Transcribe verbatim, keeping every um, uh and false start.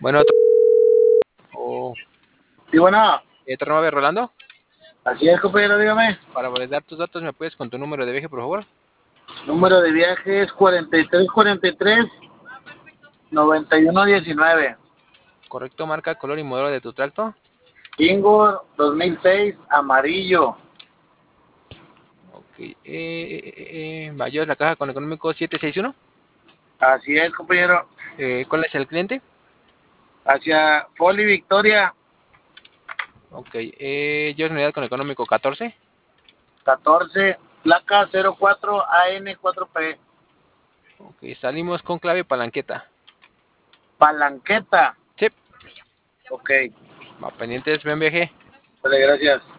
Bueno, o Sí, bueno, eh, Terno Rolando, así es, compañero, dígame. para validar tus datos, ¿me puedes con tu número de viaje, por favor? Número de viaje es cuarenta y tres cuarenta y tres noventa y uno diecinueve. Correcto, marca, color y modelo de tu tracto. Kingo dos mil seis, amarillo. Ok, eh, eh, eh, Mayor, la caja con económico siete seis uno. Así es, compañero. Eh, ¿cuál es el cliente? Hacia Foli Victoria, Ok, eh, yo es unidad con económico catorce. catorce, placa cero cuatro A N cuatro P. Ok, salimos con clave palanqueta. Palanqueta. Sí, Ok, va pendientes, buen viaje. vale, gracias.